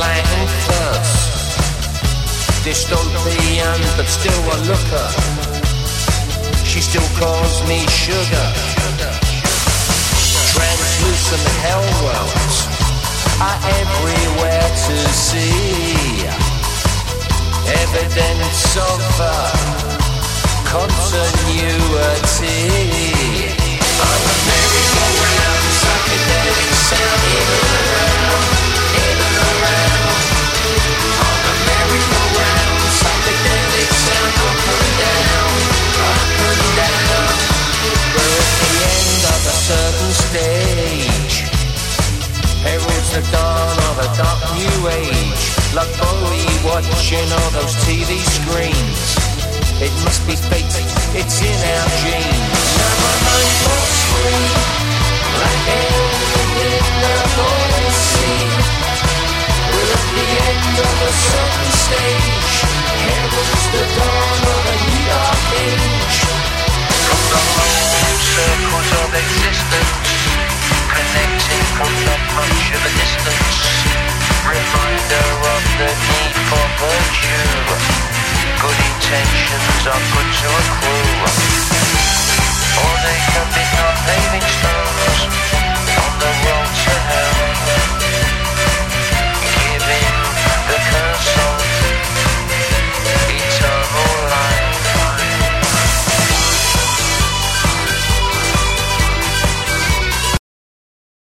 light and thirst. Dystopian, but still a looker. She still calls me sugar. Translucent hell worlds are everywhere to see. Evidence of continuity. On the merry-go-round, psychedelic sound, in and around, in and around. On the merry-go-round, psychedelic sound, up and down, up and down. We're at the end of a certain stage, heralds the dawn of a dark new age. Like Bowie watching all those TV screens. It must be fate, it's in our genes. Now my mind goes free, like alien in the North Sea. We're at the end of a certain stage, heralds the dawn of a new dark age. From the whole circles of existence, connecting from not much of a distance. Reminder of the need for virtue. Good intentions are good to accrue, or they can be